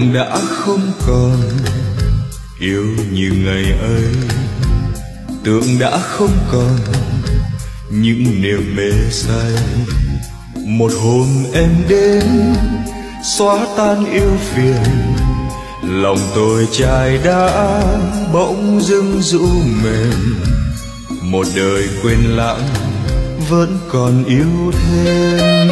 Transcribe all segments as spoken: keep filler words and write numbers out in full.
đã không còn yêu như ngày ấy, tưởng đã không còn những niềm mê say. Một hôm em đến xóa tan yêu phiền, lòng tôi chài đã bỗng dưng rũ mềm. Một đời quên lãng vẫn còn yêu thêm.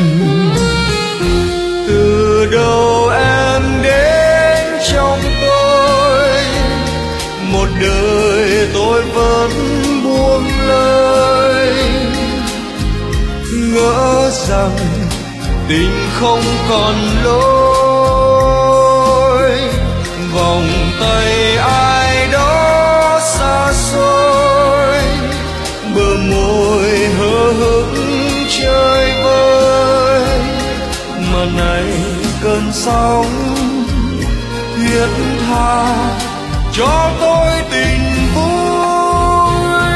Từ đâu em đến trong tôi, một đời tôi vẫn buông lời. Ngỡ rằng tình không còn lối, vòng tay ai đó xa xôi, bờ môi hờ hững chơi vơi. Mà này cơn sóng thiết tha cho tôi tình vui.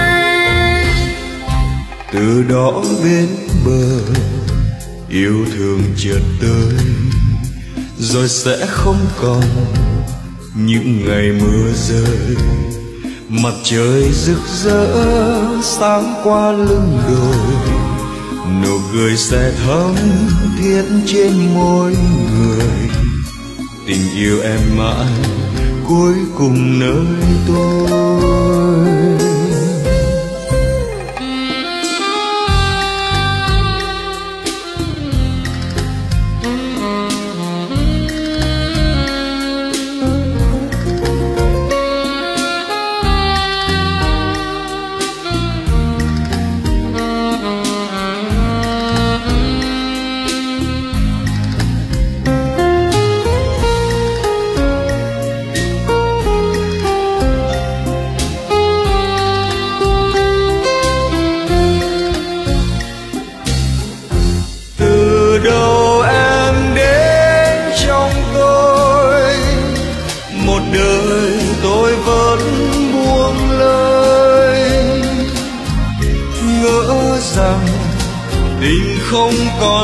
Từ đó bên bờ yêu thương chợt tới, rồi sẽ không còn những ngày mưa rơi. Mặt trời rực rỡ sáng qua lưng đồi, nụ cười sẽ thắm thiết trên môi người. Tình yêu em mãi cuối cùng nơi tôi. Tình không còn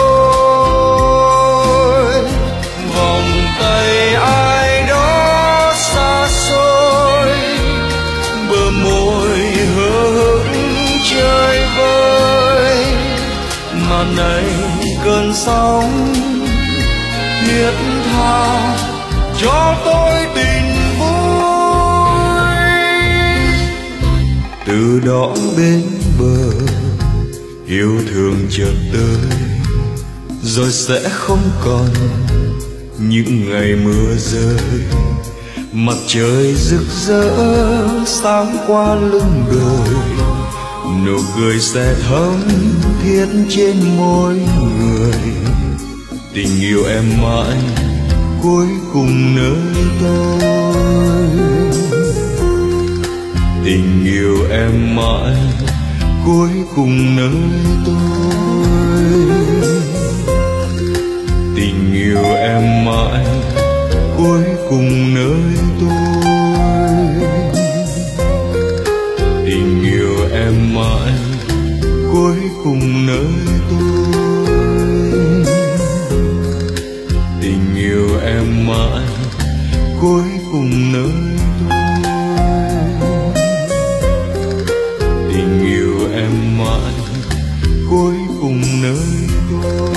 lối, vòng tay ai đó xa xôi, bờ môi hờ hững chơi vơi. Mà này cơn sóng thiết tha cho tôi tình vui. Từ đó bên bờ yêu thương chợt tới, rồi sẽ không còn những ngày mưa rơi. Mặt trời rực rỡ sáng qua lưng đồi, nụ cười sẽ thắm thiết trên môi người. Tình yêu em mãi cuối cùng nơi tôi. Tình yêu em mãi cuối cùng nơi tôi. Tình yêu em mãi cuối cùng nơi tôi. Tình yêu em mãi cuối cùng nơi tôi. Tình yêu em mãi cuối cùng nơi tôi. Tình yêu em mãi cuối cùng nơi tôi.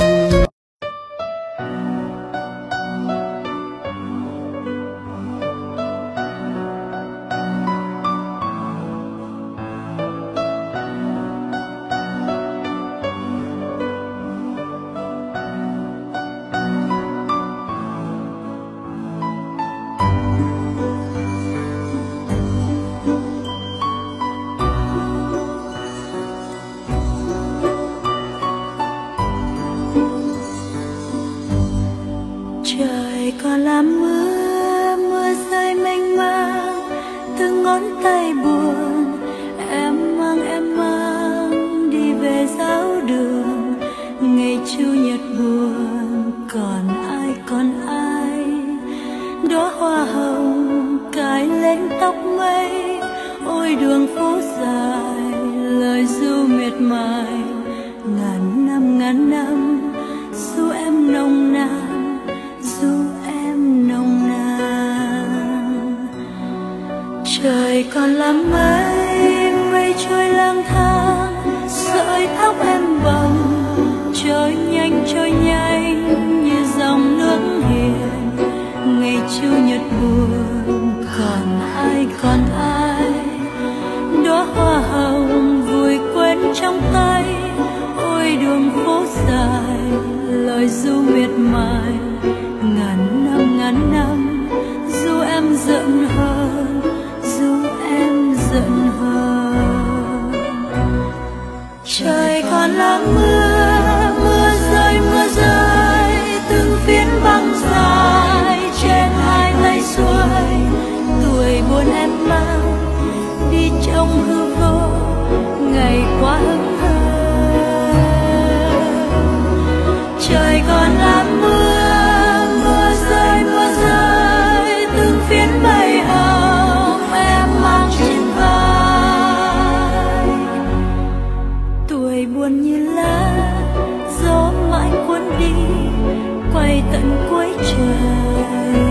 Trời còn làm mưa, mưa rơi mênh mang, từng ngón tay buồn em mang em mang đi về giáo đường. Ngày chủ nhật buồn còn ai còn ai, đóa hoa hồng cài lên tóc mây. Ôi đường phố dài lời ru miệt mài, ngàn năm ngàn năm dù em nồng nàn, dù em còn lắm mây, mây trôi lang thang, sợi tóc em bồng trôi nhanh trôi nhanh như dòng nước hiền. Ngày chủ nhật buồn còn ai còn ai, đóa hoa hồng vùi quên trong tay. Ôi đường phố dài lời ru miệt mài, ngàn năm ngàn năm dù em giận hơn, dù em giận hơn. Trời còn là mưa, mưa rơi mưa rơi từng phiến băng dài trên hai tay xuôi. Tuổi buồn em mang đi trong hư vô, ngày qua hững hờ. Trời còn là mưa, mưa rơi mưa rơi từng phiến mây hồng em mang trên vai. Tuổi buồn như lá gió mãi cuốn đi, quay tận cuối trời.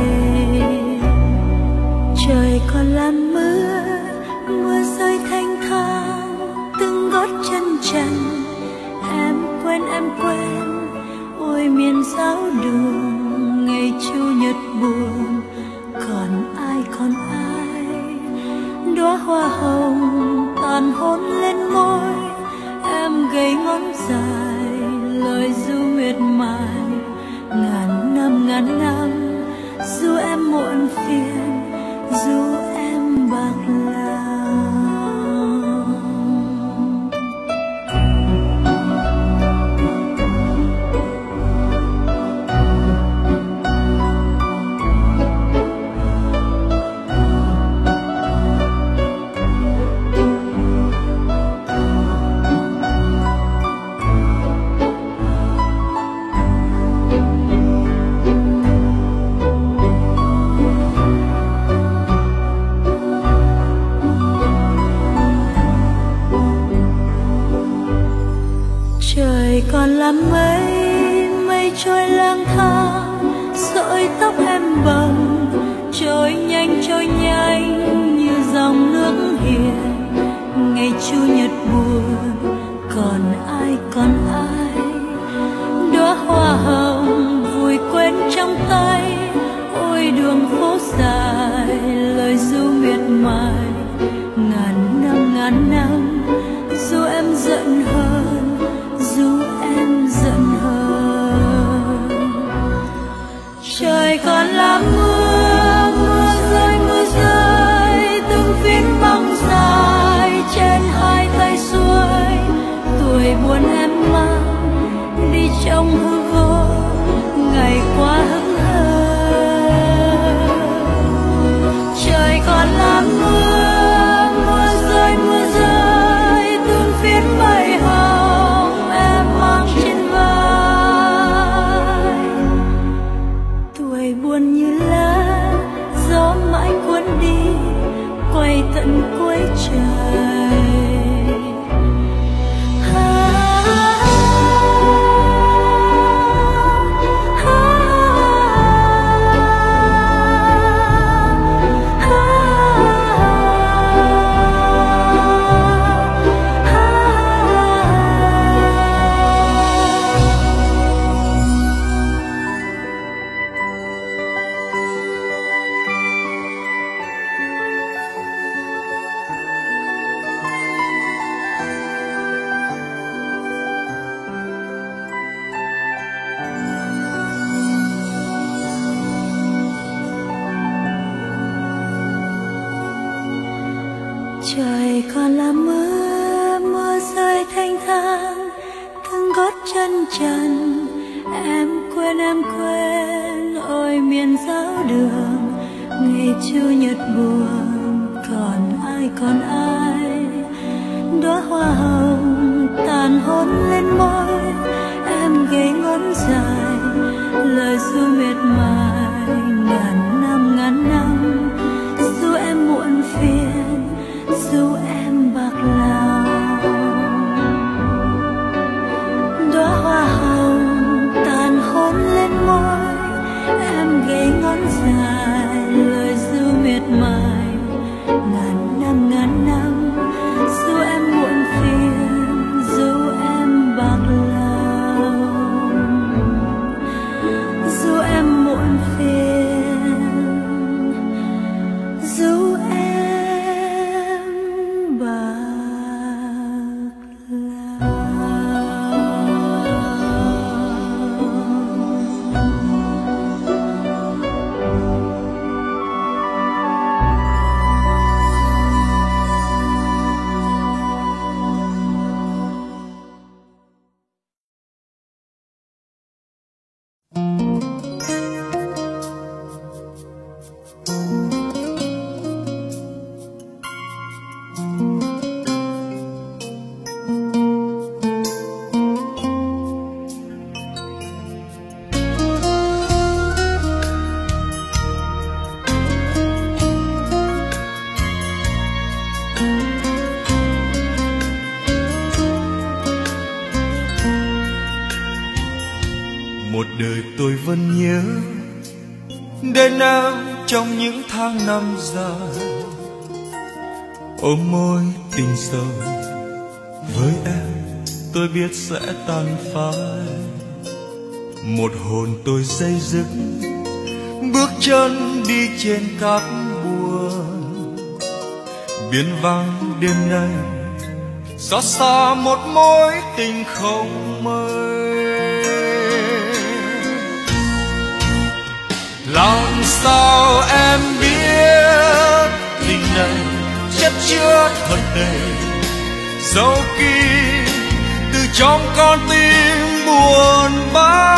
Trời còn là mưa, mưa rơi thanh thang từng gót chân trần. Em quên em quên ôi miền giáo đường, ngày chủ nhật buồn còn ai còn ai. Đóa hoa hồng tàn hôn lên môi, em gầy ngón dài lời ru miệt mài. Ngàn năm ngàn năm dù em muộn phiền, dù em bạc lòng. Trời còn là mây, mây trôi lang thang, sợi tóc em bồng trôi nhanh trôi nhanh như dòng nước hiền. Ngày chủ nhật buồn còn ai còn ai, đóa hoa hồng vùi quên trong tay. Ôi đường phố dài lời ru miệt mài, ngàn năm ngàn năm dù em giận hơn, dù em giận hơn. Trời còn là mưa, mưa rơi mưa rơi từng phiến băng dài trên hai tay xuôi. Tuổi buồn em mang đi trong hư vô, ngày qua hững hờ. Trời còn là mưa, mưa rơi mưa rơi từng phiến mây hồng em mang trên vai. Tuổi buồn như lá gió mãi cuốn đi, quay tận cuối trời. Trời còn là mưa, mưa rơi thanh thang từng gót chân trần. Em quên em quên ôi miền giáo đường, ngày chủ nhật buồn còn ai còn ai. Đóa hoa hồng tàn hôn lên môi, em gầy ngón dài lời ru miệt mài. Ngàn năm ngàn năm dù em muộn phiền, dù em bạc lòng. Đóa hoa hồng tàn hôn lên môi, em gầy ngón dài lời ru miệt mài. Ngàn năm Một đời tôi vẫn nhớ đến em trong những tháng năm dài, ôm môi tình sâu với em tôi biết sẽ tan phai. Một hồn tôi xây dứt bước chân đi trên cát buồn, biển vắng đêm nay xót xa một mối tình không mây. Làm sao em biết tình này chất chứa thật đầy dấu kín từ trong con tim buồn bã.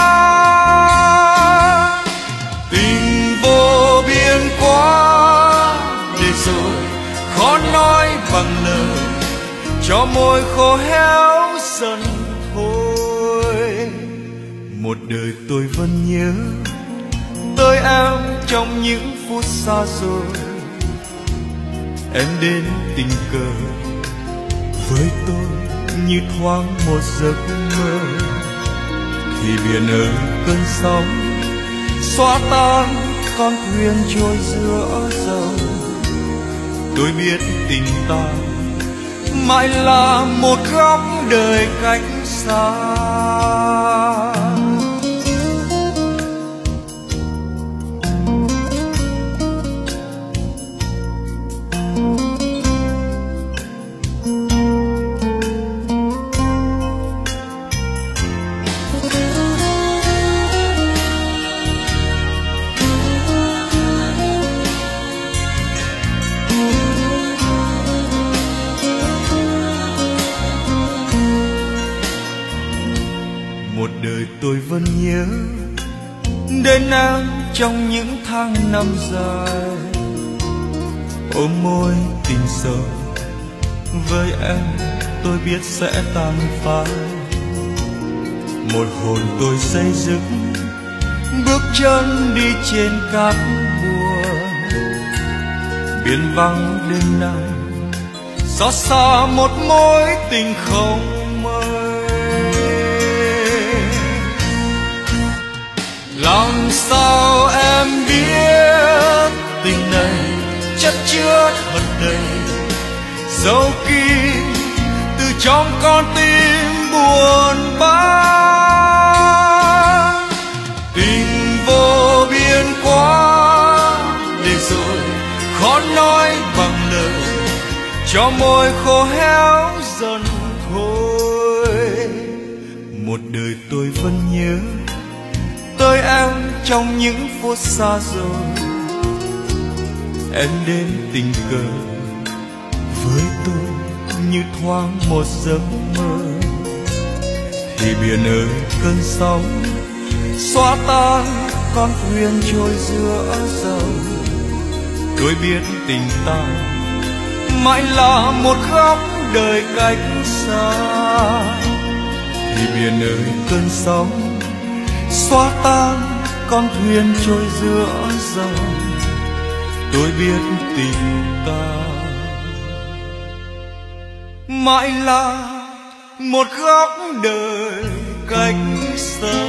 Tình vô biên quá để rồi khó nói bằng lời, cho môi khô héo dần thôi. Một đời tôi vẫn nhớ tới em trong những phút xa rồi, em đến tình cờ với tôi như thoáng một giấc mơ. Thì biển ơi cơn sóng xóa tan con thuyền trôi giữa dòng, tôi biết tình ta mãi là một góc đời cách xa. Một đời tôi vẫn nhớ đến em trong những tháng năm dài, ôm môi tình sâu với em tôi biết sẽ tan phai. Một hồn tôi xây dứt bước chân đi trên cát buồn, biển vắng đêm nay xót xa một mối tình không mây. Làm sao em biết tình này chất chứa thật đầy dấu kín từ trong con tim buồn bã. Tình vô biên quá để rồi khó nói bằng lời, cho môi khô héo dần thôi. Một đời tôi vẫn nhớ tới em trong những phút xa rồi, em đến tình cờ với tôi như thoáng một giấc mơ. Thì biển ơi cơn sóng xóa tan con thuyền trôi giữa dòng, tôi biết tình ta mãi là một góc đời cách xa. Thì biển ơi cơn sóng xóa tan con thuyền trôi giữa dòng, tôi biết tình ta mãi là một góc đời cách xa.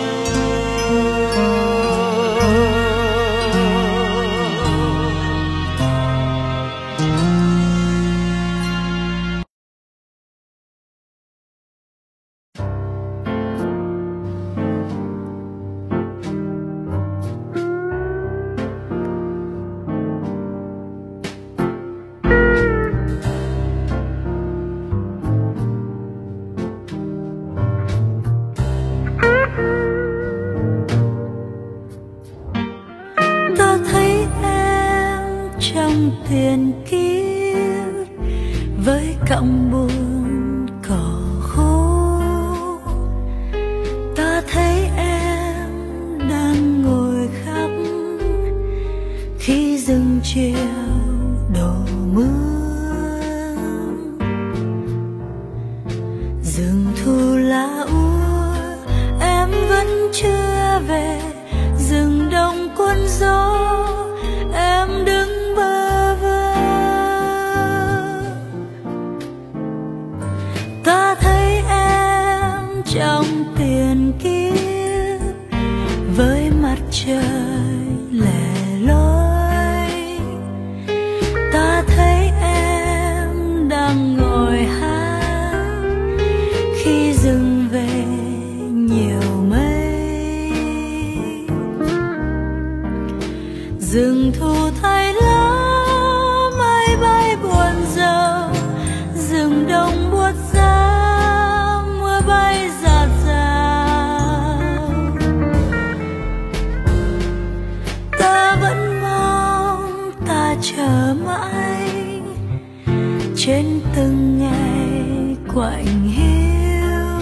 thuyền kiếp với cọng buồn cỏ khô. Ta thấy em đang ngồi khóc khi rừng chiều đổ mưa. Rừng thu lá úa em vẫn chưa về, rừng đông cuốn gió em đứng bơ vơ. Ta thấy em trong tiền kiếp với mặt trời lẻ loi. Ta thấy em đang ngồi hát khi dừng về nhiều mây. Rừng thu thay lá mây bay buồn rầu, rừng đông buốt giá mưa bay rạt rào. Ta vẫn mong, ta chờ mãi trên từng ngày quạnh hiu.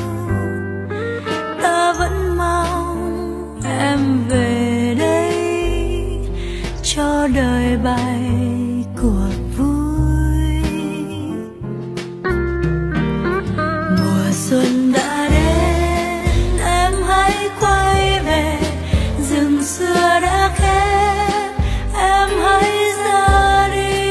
Ta vẫn mong em về đây cho đời bay cuộc vui. Mùa xuân đã đến, em hãy quay về. Rừng xưa đã khép, em hãy ra đi.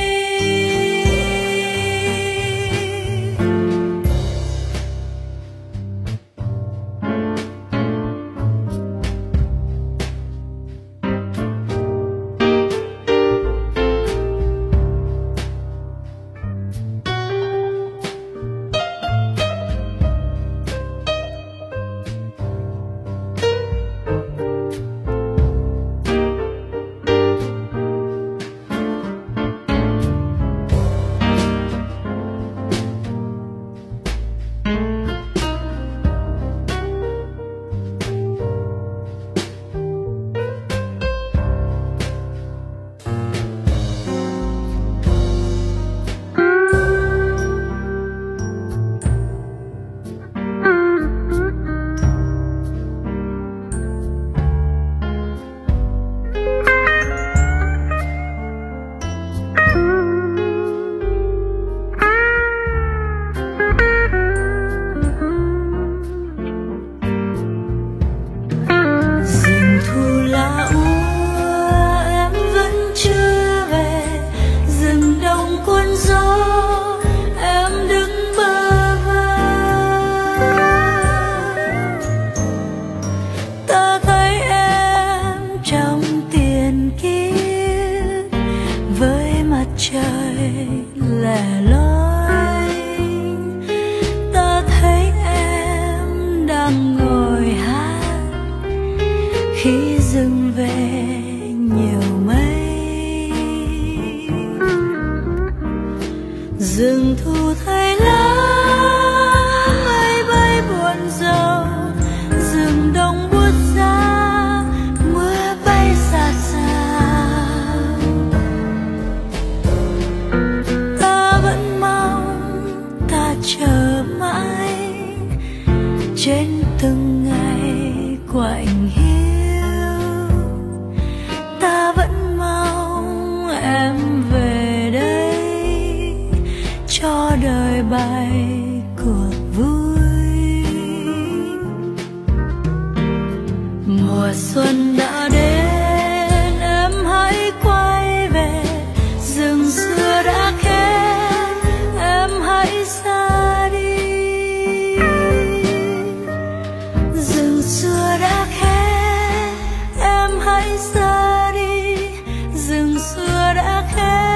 Rừng thu thay lá mây bay buồn rầu, rừng đông buốt giá mưa bay rạt rào. Ta vẫn mong, ta chờ mãi trên từng ngày quạnh hiu. Ta vẫn mong em về đây cho đời bay cuộc vui. Mùa xuân đã đến, em hãy quay về. Rừng xưa đã khép, em hãy ra đi. Rừng xưa đã khép, em hãy ra đi. Rừng xưa đã khép.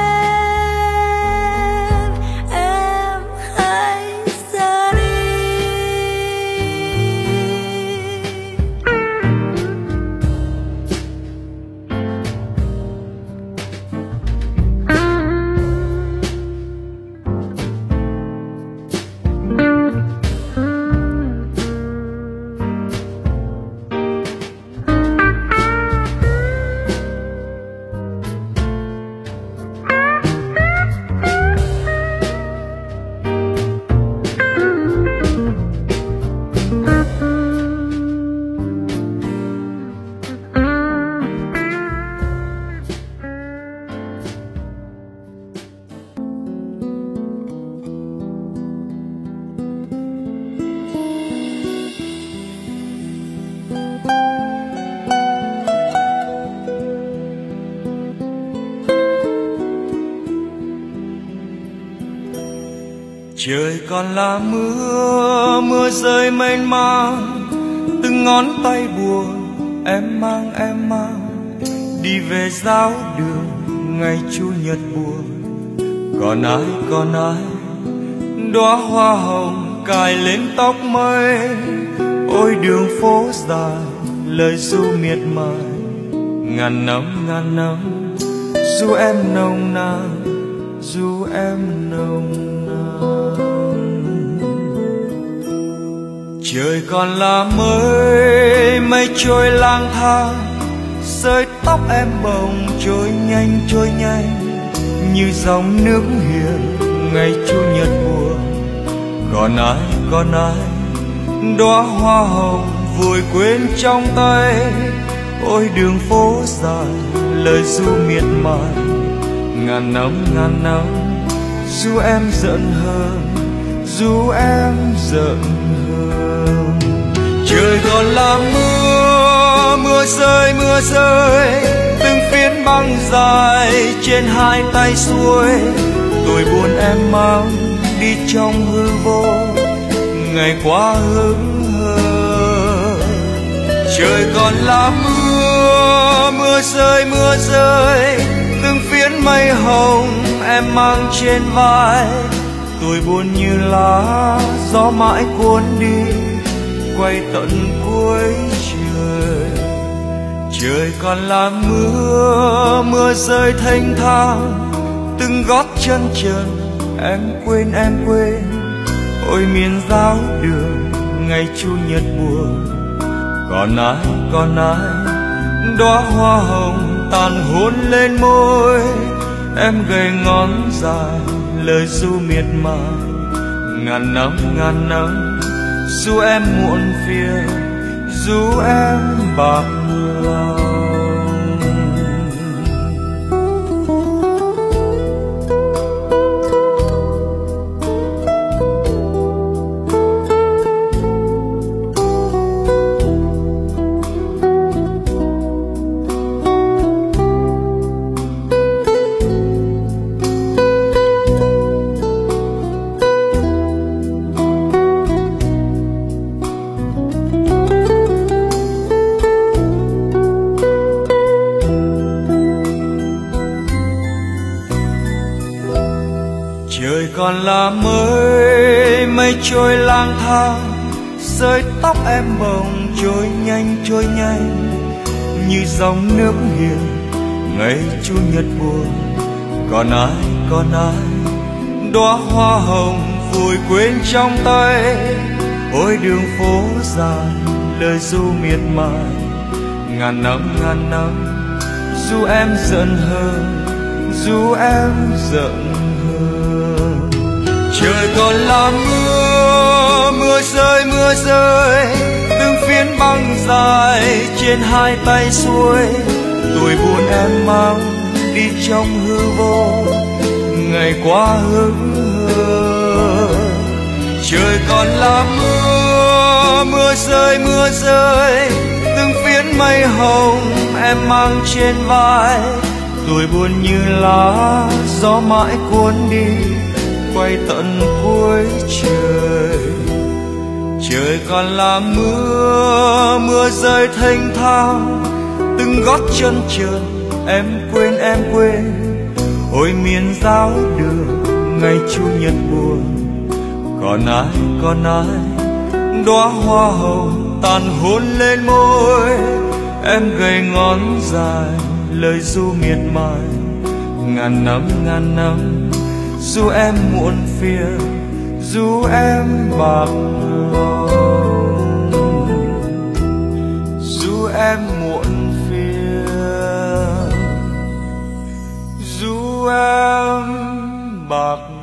Trời còn là mưa, mưa rơi mênh mang, từng ngón tay buồn em mang em mang đi về giáo đường ngày chủ nhật buồn. Còn ai còn ai đóa hoa hồng cài lên tóc mây. Ôi đường phố dài lời ru miệt mài, ngàn năm ngàn năm ru em nồng nàn, ru em nồng nàn. Trời còn là mới mây trôi lang thang, sợi tóc em bồng trôi nhanh trôi nhanh như dòng nước hiền ngày chủ nhật buồn. Còn ai còn ai đóa hoa hồng vùi quên trong tay. Ôi đường phố dài lời ru miệt mài, ngàn năm ngàn năm ru em giận hơn, ru em giận hơn. Trời còn là mưa, mưa rơi mưa rơi từng phiến băng dài trên hai tay xuôi. Tôi buồn em mang đi trong hư vô, ngày qua hững hờ. Trời còn là mưa, mưa rơi mưa rơi từng phiến mây hồng em mang trên vai. Tôi buồn như lá gió mãi cuốn đi, quay tận cuối trời. Trời còn là mưa, mưa rơi thênh thang từng gót chân trần em quên em quên. Ôi miền giáo đường ngày chủ nhật buồn. Còn ai còn ai đóa hoa hồng tàn hôn lên môi. Em gầy ngón dài lời ru miệt mài, ngàn năm ngàn năm ru em muộn phiền, ru em bạc lòng. Trời còn là mới mây trôi lang thang, sợi tóc em bồng trôi nhanh trôi nhanh như dòng nước hiền ngày chủ nhật buồn. Còn ai còn ai đóa hoa hồng vùi quên trong tay. Ôi đường phố dài lời ru miệt mài, ngàn năm ngàn năm ru em giận hơn, ru em giận hơn. Trời còn là mưa, mưa rơi mưa rơi từng phiến băng dài trên hai tay xuôi. Tôi buồn em mang đi trong hư vô, ngày qua hững hờ. Trời còn là mưa, mưa rơi mưa rơi từng phiến mây hồng em mang trên vai. Tôi buồn như lá gió mãi cuốn đi, quay tận cuối trời. Trời còn là mưa, mưa rơi thênh thang từng gót chân trần em quên em quên. Ôi miền giáo đường ngày chủ nhật buồn. Còn ai còn ai đóa hoa hồng tàn hôn lên môi. Em gầy ngón dài lời ru miệt mài, ngàn năm ngàn năm ru em muộn phiền, ru em bạc lòng, ru em muộn phiền, ru em bạc lòng.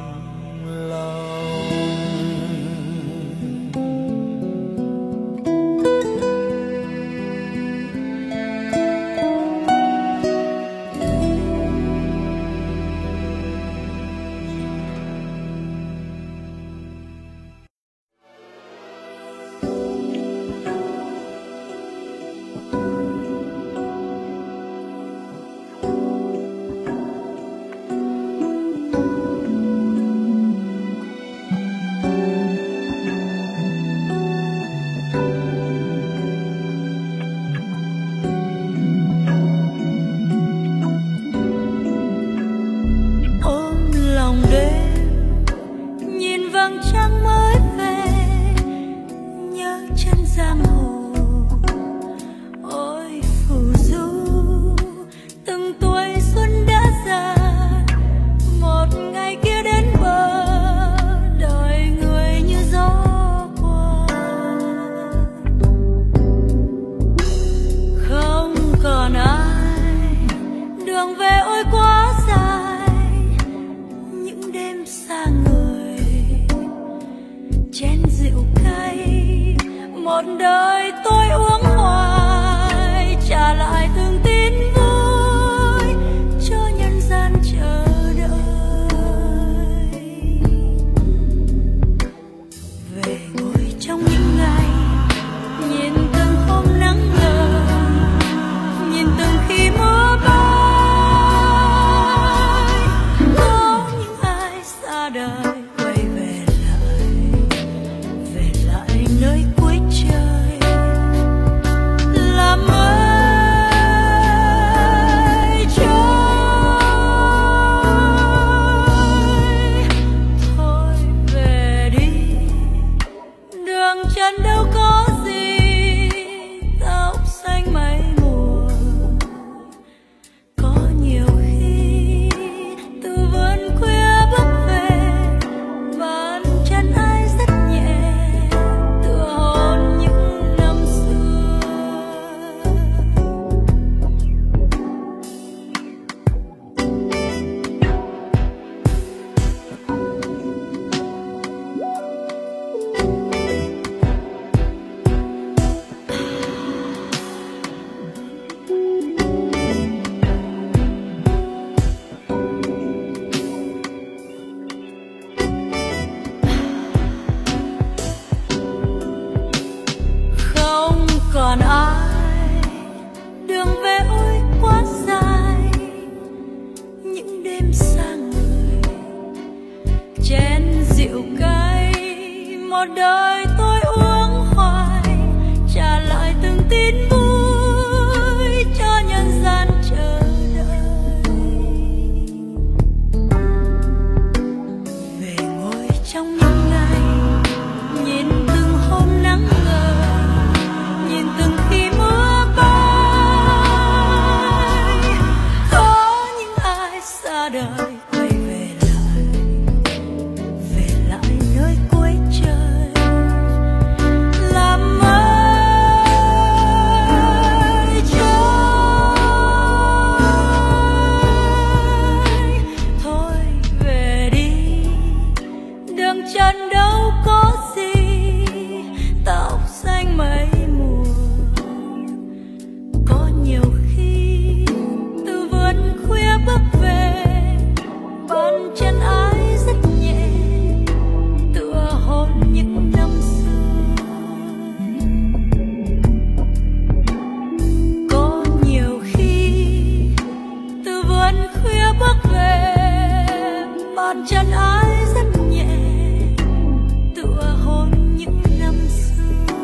đời tôi uống hoài, trả lại từng tin vui cho nhân gian chờ đợi. Về ngồi trong những ngày nhìn từng hôm nắng ngời, nhìn từng khi mưa bay, có những ai xa đời quay về lại, về lại nơi cuối trời làm ơi trời. Thôi về đi, đường chân đâu có gì, tóc xanh mây mùa. Có nhiều khi từ vườn khuya bước về, bàn chân ai rất nhẹ, tựa hôn những năm xưa. Không còn ai, đường về ôi quá dài, những đêm xa người chén rượu cay, một đời tôi uống hoài, trả lại từng tin vui cho nhân gian chờ đợi. Về ngồi trong những ngày nhìn từng hôm nắng ngời, nhìn từng khi mưa bay, có những ai xa đời quay về lại, về lại nơi cuối trời làm ơi trời. Thôi về đi, đường chân đâu có gì, tóc xanh mây mùa. Có nhiều khi từ vườn khuya bước về, bàn chân ai rất nhẹ, tựa hôn những năm xưa. Có nhiều khi từ vườn khuya bước về, bàn chân ai rất nhẹ, tựa hôn những năm xưa.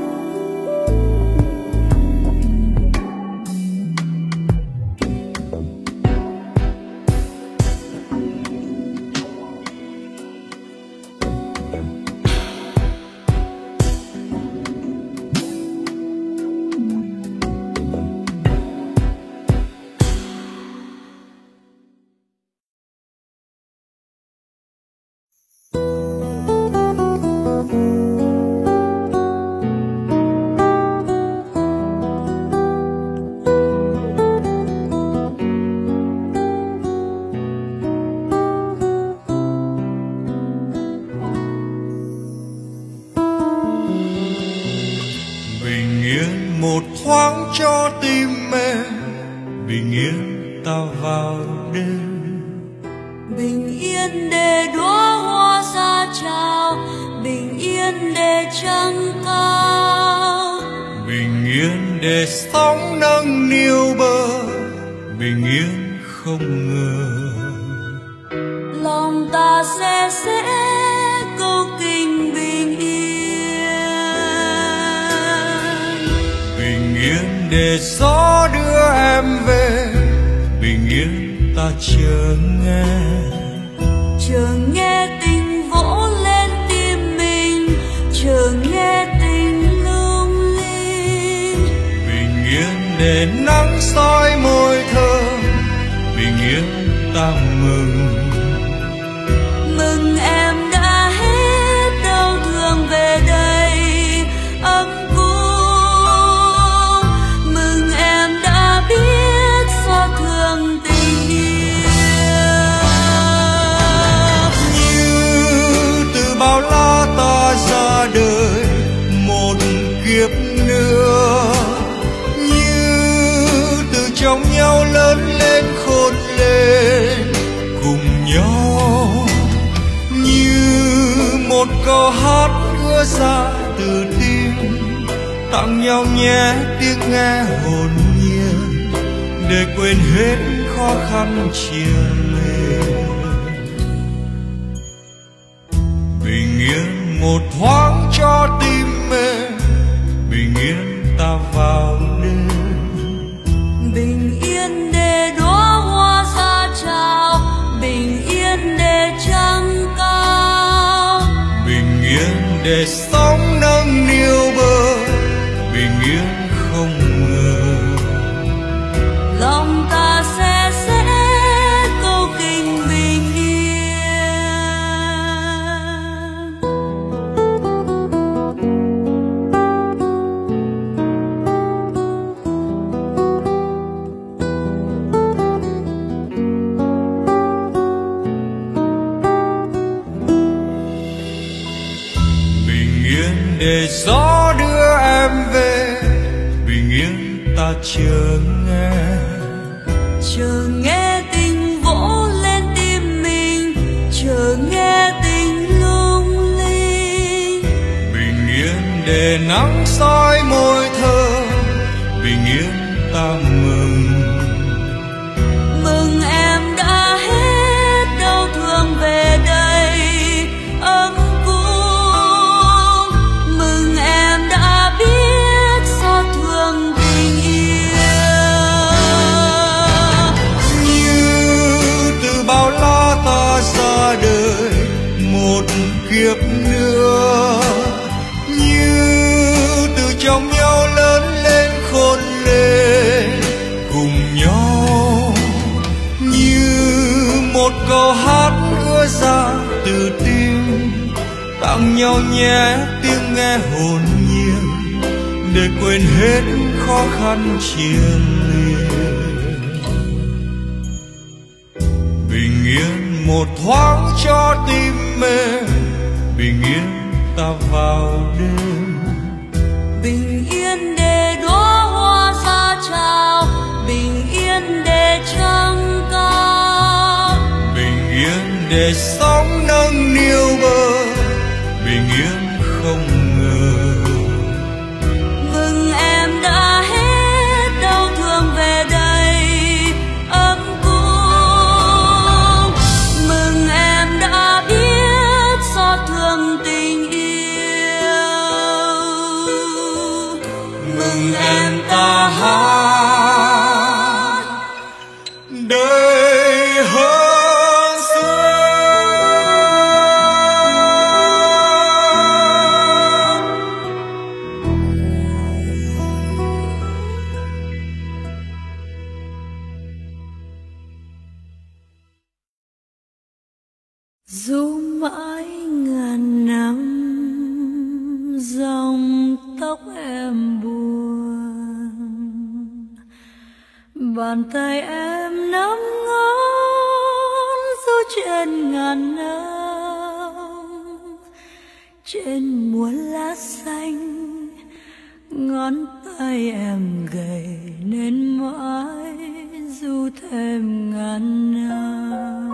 Bình yên một thoáng cho tim em, bình yên ta vào đêm. Bình yên để đóa hoa ra chào, bình yên để trăng cao, Bình yên để sóng nâng niu bờ, bình yên không ngờ. lòng ta sẽ sẽ câu kinh bình yên. Bình yên để gió đưa em về, bình yên ta chờ nghe. Chờ nghe tình vỗ lên tim mình, chờ nghe tình lung linh. Bình yên để nắng soi môi thơm, bình yên ta mừng. Mừng em đã hết đau thương về đây ấm cúng. Mừng em đã biết xót thương tình yêu. Như từ bao la ta ra đời một kiếp nữ, trong nhau lớn lên khôn lên cùng nhau, như một câu hát ứa ra từ tim, tặng nhau nhé tiếng nghe hồn nhiên để quên hết khó khăn chia ly. Bình yên một thoáng cho tim mê, bình yên ta vào đêm. Bình yên để đóa hoa ra chào, bình yên để trăng cao, bình yên để sóng nâng niu bờ, bình yên không ngờ. Lòng ta sẽ sẽ câu kinh bình yên. Bình yên để gió đưa em về, bình yên ta chờ nghe. Chờ nghe tình vỗ lên tim mình, chờ nghe tình lung linh. Bình yên để nắng soi môi thơ, bình yên ta mừng. Mừng em đã hết đau thương về đây ấm cúng. Mừng em đã biết xót thương tình yêu. Như từ bao la ta ra đời một kiếp nữa, như từ trong nhau lớn lên khôn lên cùng nhau, như một câu hát ứa ra từ tim, tặng nhau nhé tiếng nghe hồn nhiên để quên hết khó khăn chia ly. Bình yên một thoáng cho tim mê, bình yên ta vào đêm. Bình yên để đóa hoa ra chào, bình yên để trăng cao, Bình yên để sóng nâng niu bờ, bình yên không ngờ. mừng em đã hết đau thương về đây ấm cúng. Mừng em đã biết xót thương tình yêu. Mừng em ta hát Đời hơn xưa. dù mãi ngàn năm dòng tóc em buồn, bàn tay em nắm ngón dù trên ngàn năm, trên muôn lá xanh ngón tay em gầy nên mãi dù thêm ngàn năm.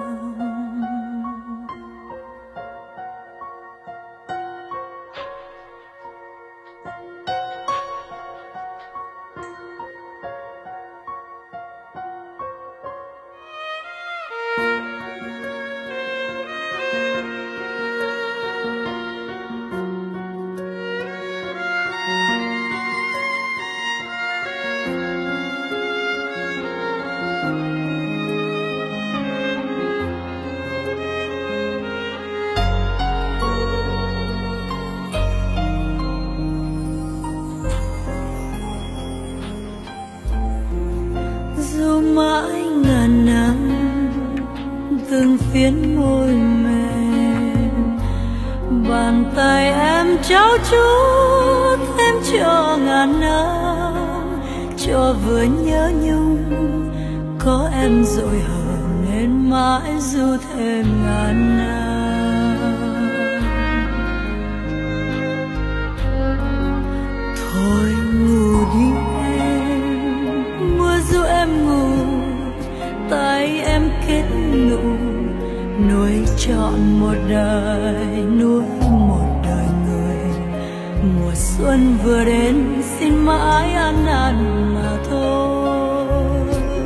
Dù mãi ngàn năm từng phiến môi mềm, bàn tay em trao chuốt thêm cho ngàn năm, cho vừa nhớ nhung có em dội hờn nên mãi dù thêm ngàn năm. Thôi ngủ đi em, mưa dù em nuôi trọn một đời, nuôi một đời người. Mùa xuân vừa đến xin mãi an nàn mà thôi.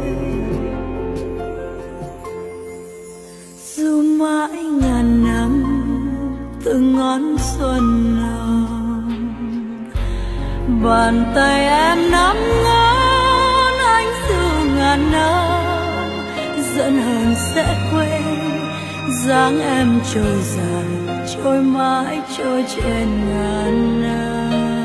Dù mãi ngàn năm từng ngón xuân nồng, bàn tay em nắm ngón anh dù ngàn năm, giận hờn sẽ quên dáng em trôi dài, trôi mãi trôi trên ngàn năm.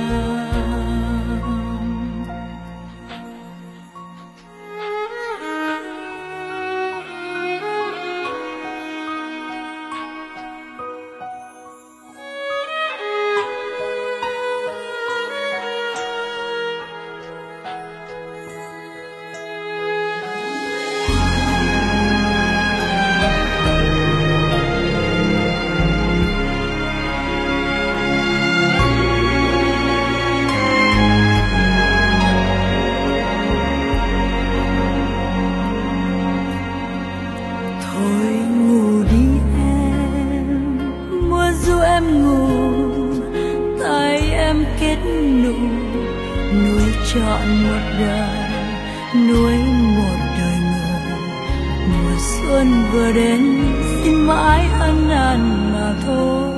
Chọn một đời, nuôi một đời người. Mùa xuân vừa đến xin mãi an nàn mà thôi.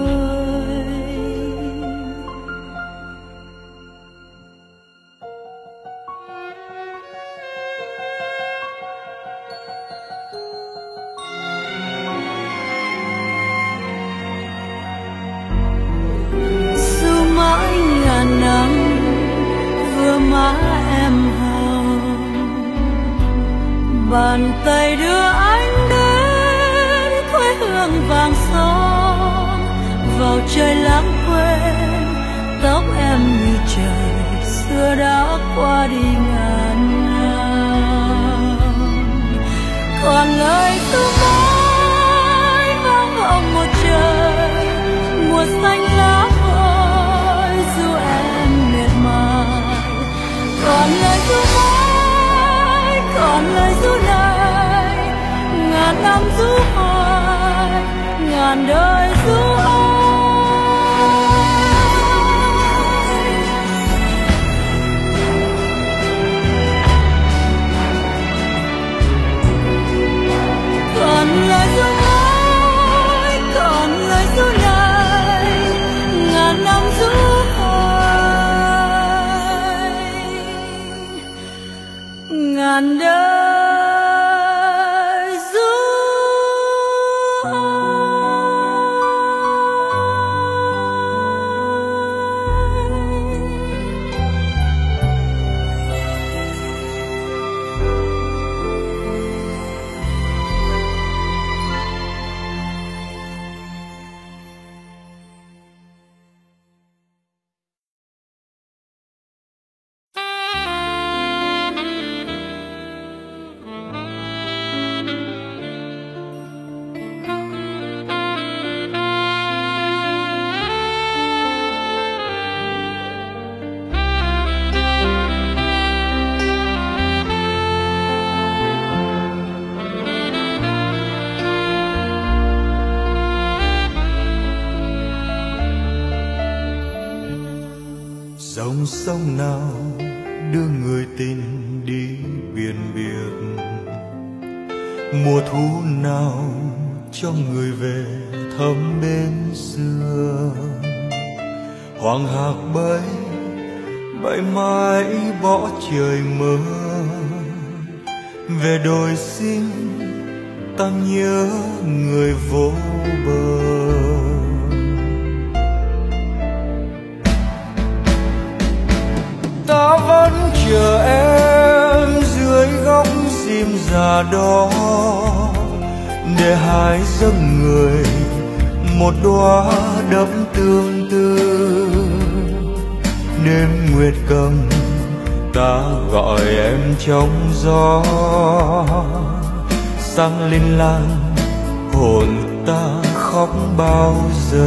Dù mãi ngàn năm má em hồng, bàn tay đưa anh đến quê hương vàng son. Vào trời lãng quên tóc em như trời xưa đã qua đi ngàn năm. Còn lời ru mãi vang vọng một trời, mùa xanh lá vơi dù em mệt mỏi. Còn lời ru mãi, còn lời ru này, ngàn năm ru hoài, ngàn đời ru ai. Còn lời ru mãi, còn lời ru này, ngàn năm ru ngàn đời ru dòng sông nào đưa người tình đi biển biệt, mùa thu nào cho người về thăm bên xưa. Hoàng hạc bay bay mãi bỏ trời mơ, về đồi xinh ta nhớ người vô bờ. Ta vẫn chờ em dưới góc diêm già đó, để hai dâng người một đóa đẫm tương tư. Đêm nguyệt cầm ta gọi em trong gió, sáng linh lang hồn ta khóc bao giờ.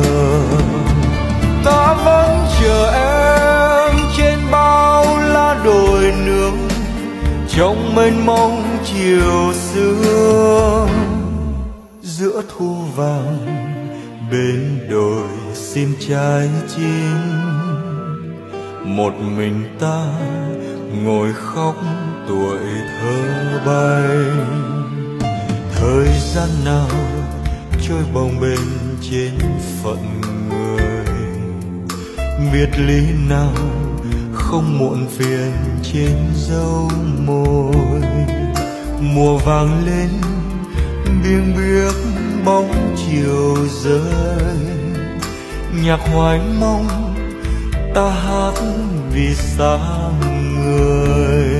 Ta vẫn chờ em trên bao lá đồi nương, trong mênh mông chiều xưa. giữa thu vàng bên đồi sim trái chín. Một mình ta ngồi khóc tuổi thơ bay. Thời gian nào trôi bồng bềnh trên phận người, biệt ly nào không muộn phiền trên dấu môi. Mùa vàng lên biếng biếc bóng chiều rơi, nhạc hoài mong ta hát vì xa người.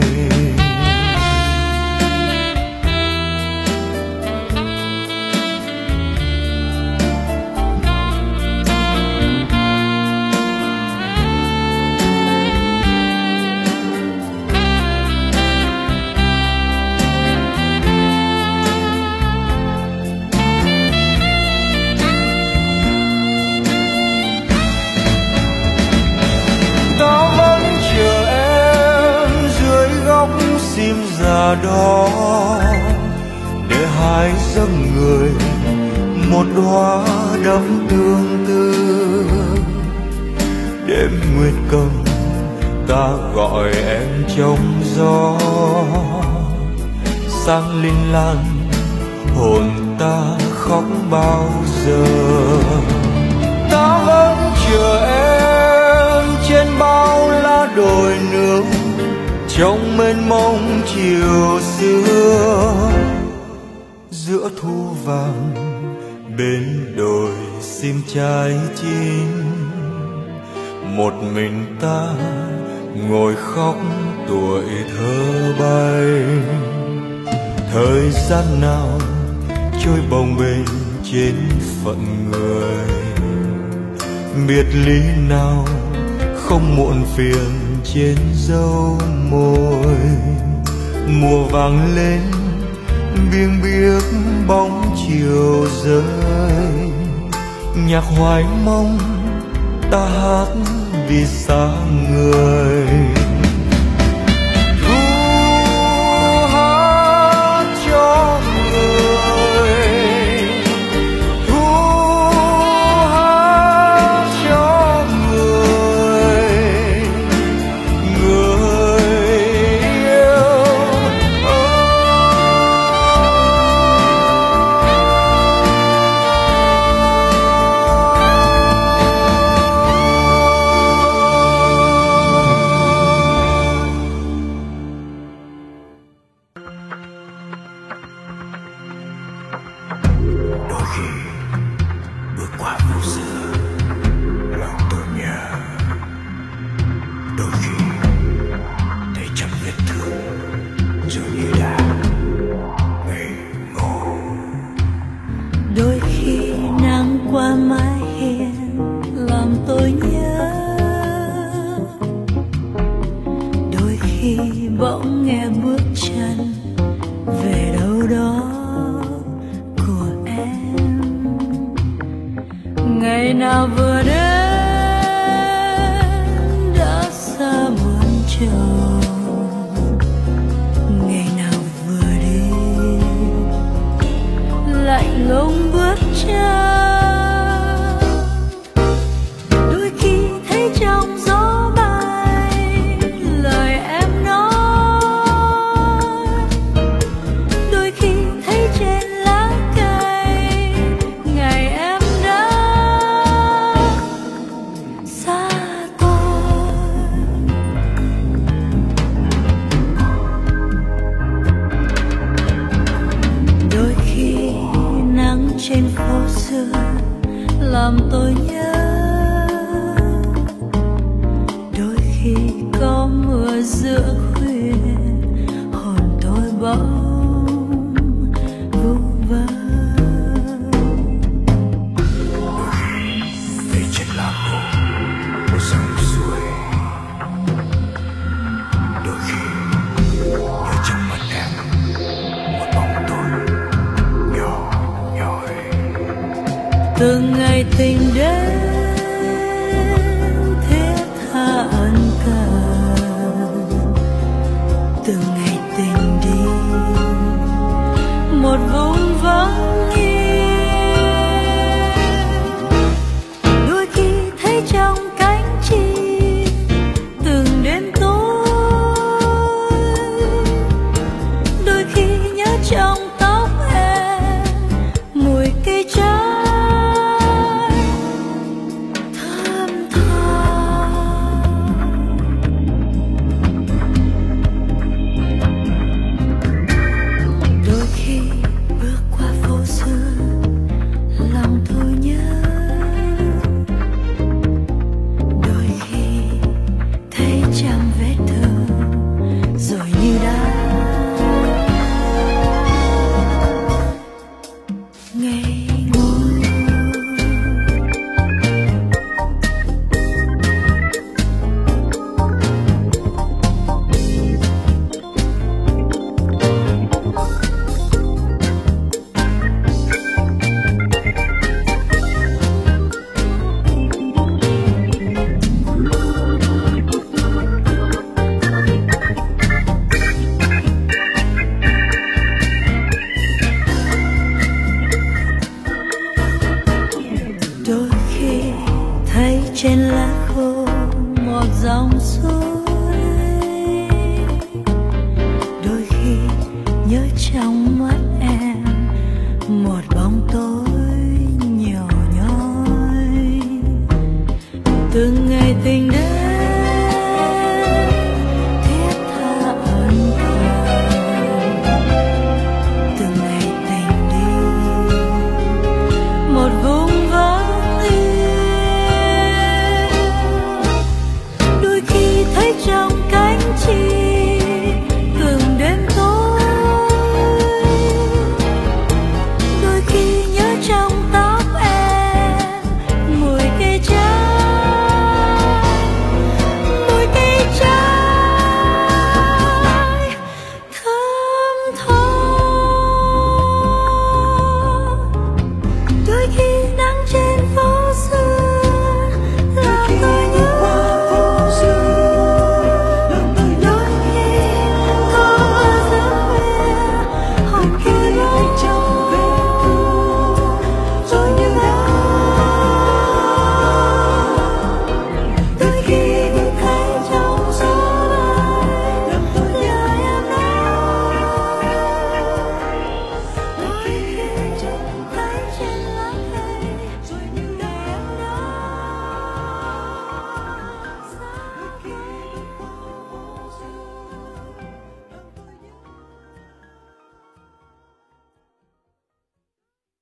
Già đó để hai dâng người một đóa đắm tương tư. Đêm nguyệt cầm ta gọi em trong gió, sang linh lan hồn ta khóc bao giờ. Ta vẫn chờ em trên bao lá đồi nước trong mênh mông chiều xưa. Giữa thu vàng bên đồi sim trái chín, một mình ta ngồi khóc tuổi thơ bay. Thời gian nào trôi bồng bềnh trên phận người, biệt ly nào không muộn phiền trên dấu môi. Mùa vàng lên biếng biếc bóng chiều rơi, nhạc hoài mong ta hát vì xa người. Thu hát cho người, thu hát cho người, người yêu đôi khi bước qua phố xưa lòng tôi nhớ, đôi khi thấy trăm vết thương dường như đã ngây ngô. Đôi khi nắng qua mái hiên làm tôi nhớ, đôi khi bỗng nghe bước chân về đâu đó của em. Ngày nào vừa đến đã xa muôn trầu, ngày nào vừa đi lạnh lùng bước chân. Đôi khi thấy trong gió bay lời em nói, đôi khi thấy trên lá cây ngày em đã xa tôi. Đôi khi nắng trên phố xưa làm tôi nhớ, đôi khi có mưa giữa khuya hồn tôi bỗng vu vơ. Đôi khi thấy trên lá khô một dòng suối, đôi khi nhớ trong mắt em một bóng tôi nhỏ nhoi. Từng ngày tình đến